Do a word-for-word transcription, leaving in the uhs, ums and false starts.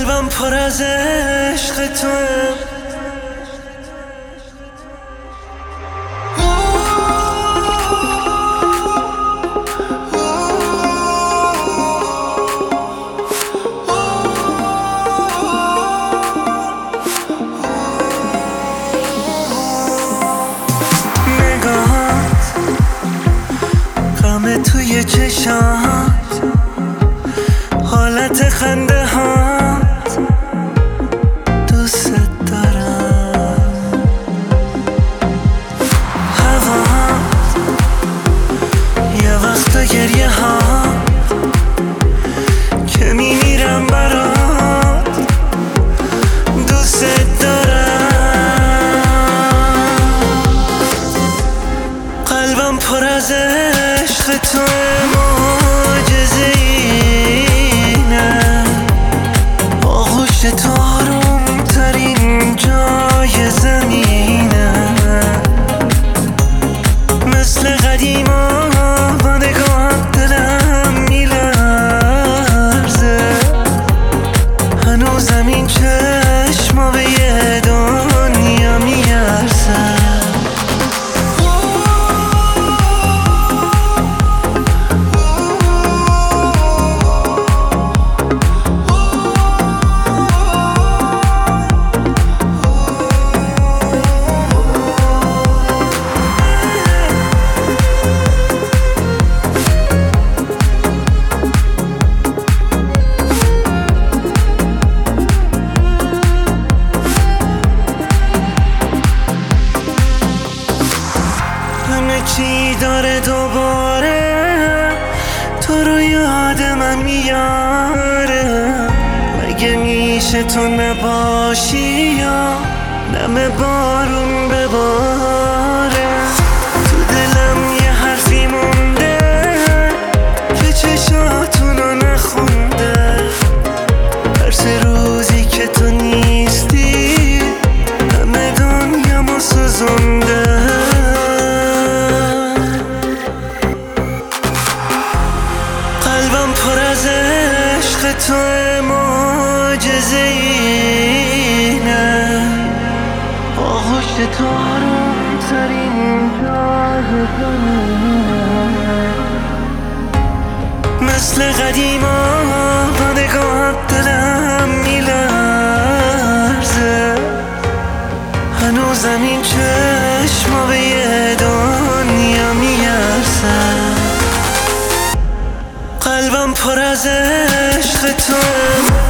قلبم پر از عشق توه. غم توی چشات، حالت خنده هات، دوست دارم. هوات، یه وقتا گریه هات که میمیرم برات، دوست دارم. قلبم پر از عشق تو، معجزه اینه، آغوش تو آروم ترین جای زمینه. مثل قدیما با نگاهت دلم میلرزه، هنوزم این چشما به یه دنیا میارزه. همه چی داره دوباره، تو رو یاد من میاره. مگه میشه تو نباشی یا نم بارون بباره؟ تو دلم یه حرفی مونده که چشاتونو نخونده. ترس روزی که تو نیستی همه دنیامو سوزونده. قلبم پر از عشق تو، معجزه اینه، آغوش تو آروم ترین جای زمینه. مثل قدیما با نگاهت دلم میلرزه، هنوزم این چشما به یه دنیا میارزه. قلبم پر از عشق تو.